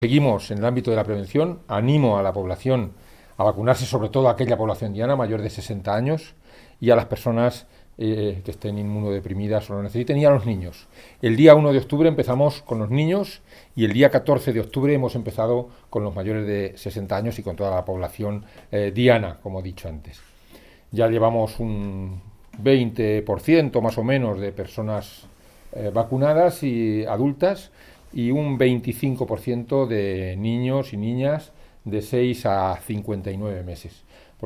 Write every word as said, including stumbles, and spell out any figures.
Seguimos en el ámbito de la prevención. Animo a la población a vacunarse, sobre todo a aquella población diana mayor de sesenta años y a las personas eh, que estén inmunodeprimidas o lo necesiten, y a los niños. El día uno de octubre empezamos con los niños y el día catorce de octubre hemos empezado con los mayores de sesenta años y con toda la población eh, diana, como he dicho antes. Ya llevamos un veinte por ciento más o menos de personas eh, vacunadas y adultas, y un veinticinco por ciento de niños y niñas de seis a cincuenta y nueve meses.